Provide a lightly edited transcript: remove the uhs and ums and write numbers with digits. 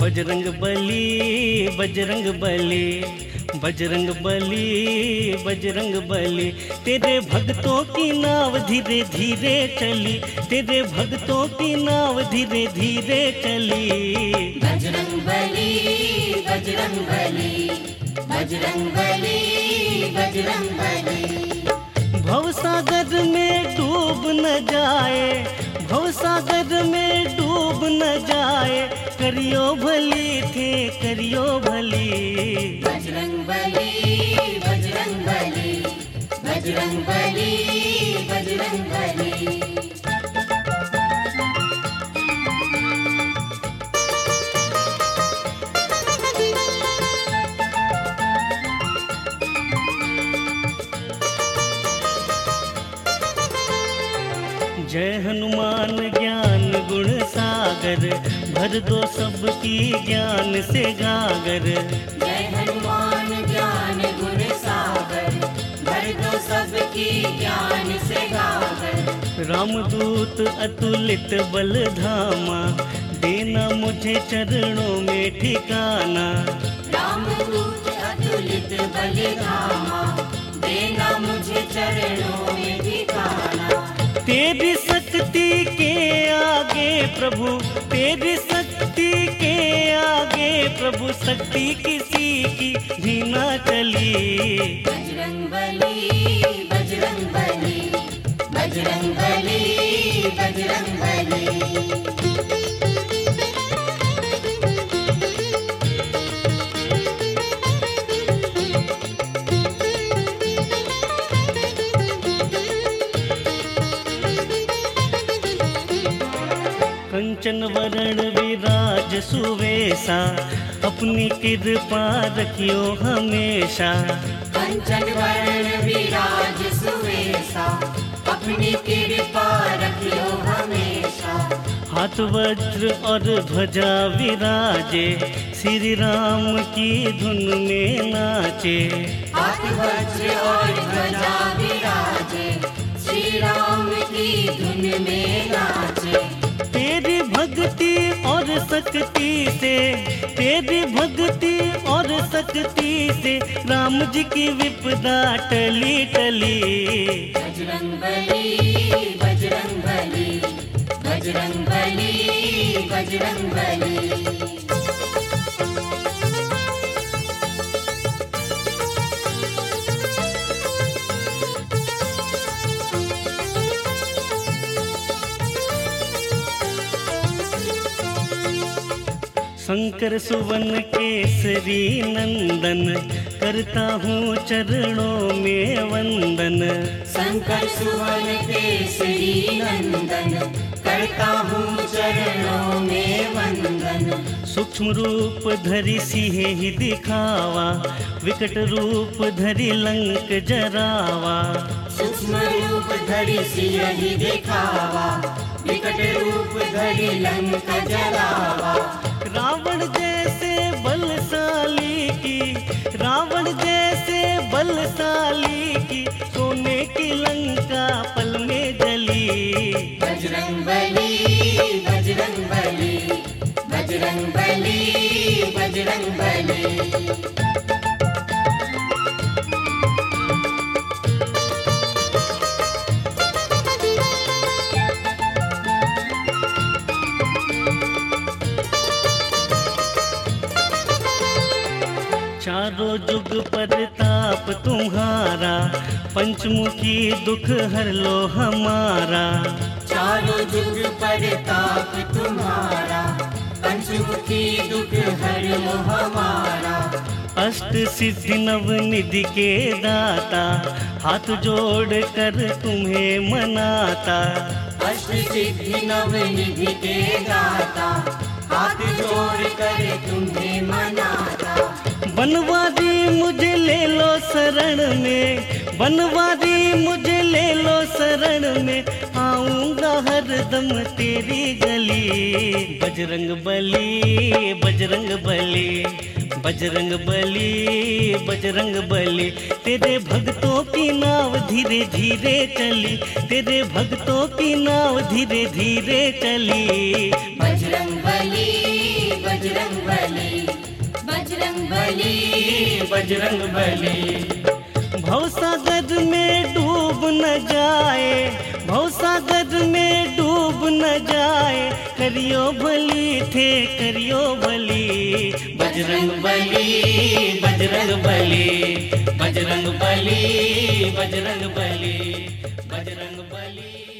बजरंग बली बजरंग बली बजरंग बली बजरंग बली। तेरे भक्तों की नाव धीरे धीरे चली, तेरे भक्तों की नाव धीरे धीरे चली। बजरंग बली बजरंग बली बजरंग बली बजरंग बली। भवसागर में डूब न जाए, भवसागर में डूब न जाए, करियो भली थे करियो भली। बजरंग बली बजरंग बली बजरंग बली बजरंग बली। जय हनुमान ज्ञान गुण सागर, भर दो सबकी ज्ञान से गागर। जय हनुमान ज्ञान गुण सागर, भर दो सबकी ज्ञान से गागर। रामदूत अतुलित बल धामा, देना मुझे चरणों में ठिकाना। रामदूत अतुलित बल धामा, देना मुझे चरणों में ठिकाना। तेरी शक्ति के आगे प्रभु, तेरी शक्ति के आगे प्रभु, शक्ति किसी की भी न चली। बजरंग बली बजरंग बली बजरंग बली बजरंग बली। कंचन वरण विराज सुवेशा, अपनी कृपा रखियो हमेशा। कंचन वरण विराज सुवेशा, अपनी कृपा रखियो हमेशा। हाथ वज्र और ध्वजा विराजे, श्री राम की धुन में नाचे। हाथ वज्र और ध्वजा विराजे, श्री राम की धुन में नाचे। तेरी भक्ति और शक्ति से, तेरी भक्ति और शक्ति से, राम जी की विपदा टली टली। बजरंग बली बजरंग बली बजरंग बली बजरंग बली। शंकर सुवन केसरी नंदन, करता हूँ चरणों में वंदन। शंकर सुवन केसरी नंदन, करता हूँ चरणों में वंदन। सूक्ष्म रूप धरि सिंह ही दिखावा, विकट रूप धरि लंक जरावा। सूक्ष्म रूप धरि सिंह ही दिखावा, विकट रूप धरि लंक जरावा। रावण जैसे बलशाली की, रावण जैसे बलशाली की, सोने की लंका पल में जली। बजरंग बली बजरंग बली बजरंग बली बजरंग बली। चारों जुग प्रताप तुम्हारा, पंचमुखी दुख हर लो हमारा। चारों जुग प्रताप तुम्हारा, पंचमुखी दुख हर लो हमारा। अष्ट सिद्धि नव निधि के दाता, हाथ जोड़ कर तुम्हें मनाता। अष्ट सिद्धि नव निधि के दाता, हाथ जोड़ कर तुम्हें मनाता। बनवारी मुझे ले लो शरण में, बनवारी मुझे ले लो शरण में, आऊंगा हरदम तेरी गली। बजरंग बली बजरंग बली बजरंग बली बजरंग बली। तेरे भक्तों की नाव धीरे धीरे चली, तेरे भक्तों की नाव धीरे धीरे चली। बजरंग बली बजरंग बली बली बजरंग बली। भवसागर में डूब न जाए, भवसागर में डूब न जाए, करियो भली थे करियो भली। बजरंग बली बजरंग बली, बजरंग बली बजरंग बली, बजरंग बली।